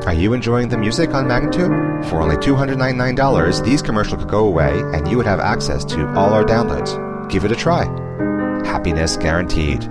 Are you enjoying the music on Magnatune? For only $299, these commercials could go away and you would have access to all our downloads. Give it a try. Happiness guaranteed.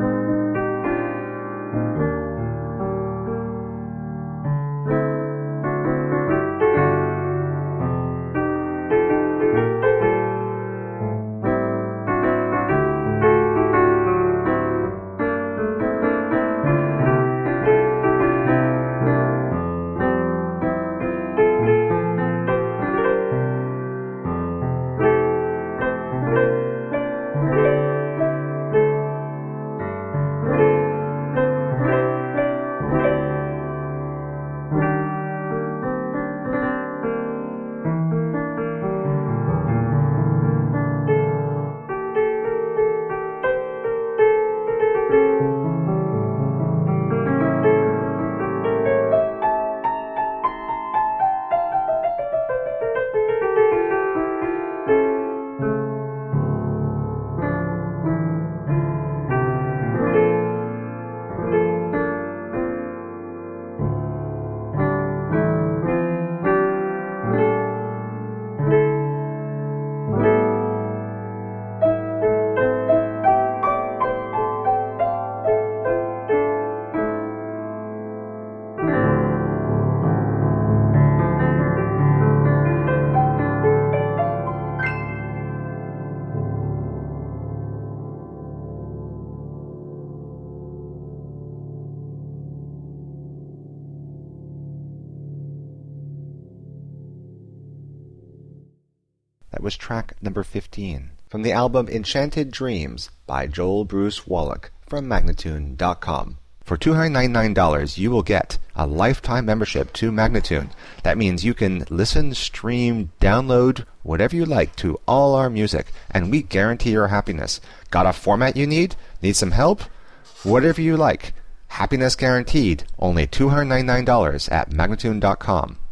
That was track number 15 from the album Enchanted Dreams by Joel Bruce Wallach from Magnatune.com. For $299, you will get a lifetime membership to Magnatune. That means you can listen, stream, download, whatever you like to all our music, and we guarantee your happiness. Got a format you need? Need some help? Whatever you like. Happiness guaranteed. Only $299 at Magnatune.com.